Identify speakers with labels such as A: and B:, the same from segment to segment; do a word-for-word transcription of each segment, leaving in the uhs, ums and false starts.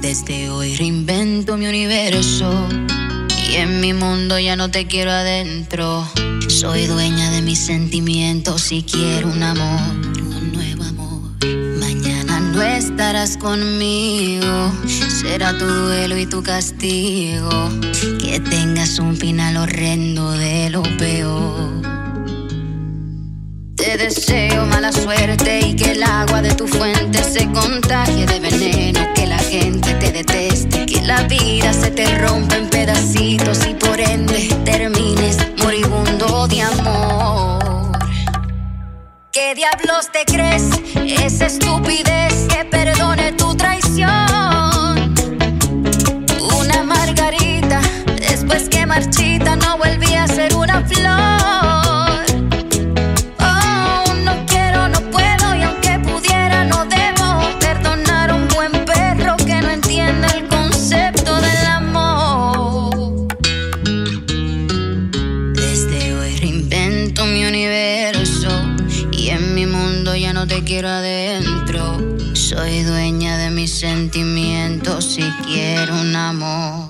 A: Desde hoy reinvento mi universo y en mi mundo ya no te quiero adentro. Soy dueña de mis sentimientos y quiero un amor, un nuevo amor. Mañana no estarás conmigo, será tu duelo y tu castigo. Que tengas un final horrendo de lo peor. Te deseo mala suerte y que el agua de tu fuente se contagie de veneno. Que la gente te deteste, que la vida se te rompa en pedacitos y por ende termines moribundo de amor. ¿Qué diablos te crees? Esa estupidez que perdone tu traición. Una margarita, después que marchita no volví a ser una flor. Te quiero adentro, soy dueña de mis sentimientos y quiero un amor.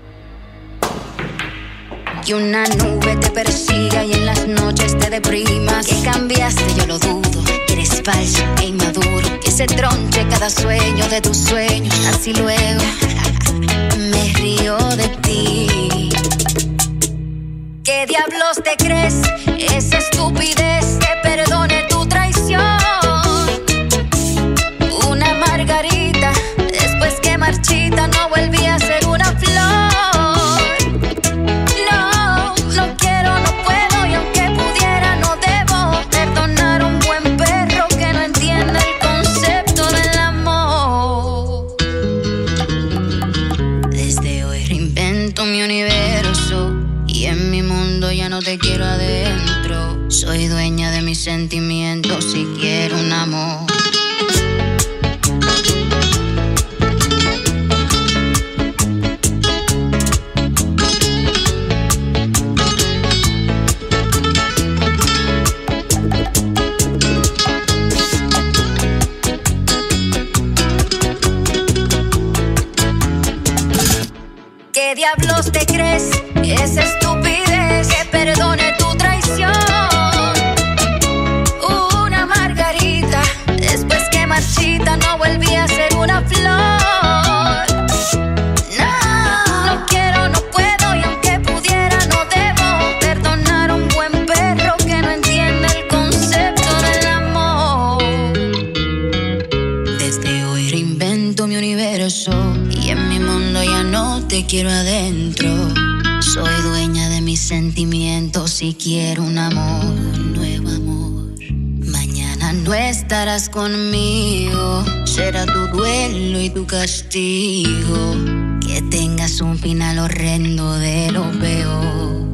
A: Que una nube te persiga y en las noches te deprimas. Que cambiaste, yo lo dudo, eres falso e inmaduro. Que se tronche cada sueño de tus sueños, así luego me río de ti. ¿Qué diablos te crees? Esa estupidez que perdone tu traición. Marchita no volví a ser una flor. No, no quiero, no puedo y aunque pudiera no debo perdonar a un buen perro que no entiende el concepto del amor. Desde hoy reinvento mi universo y en mi mundo ya no te quiero adentro. Soy dueña de mis sentimientos y quiero un amor. ¿Qué diablos te crees? Esa estupidez que perdone tu traición. Una margarita, después que marchita no volví a ser una flor. No, no quiero, no puedo y aunque pudiera no debo perdonar a un buen perro que no entiende el concepto del amor. Desde hoy reinvento mi universo y en mi mundo ya no te quiero adentro. Soy dueña de mis sentimientos y quiero un amor, un nuevo amor. Mañana no estarás conmigo, será tu duelo y tu castigo. Que tengas un final horrendo de lo peor.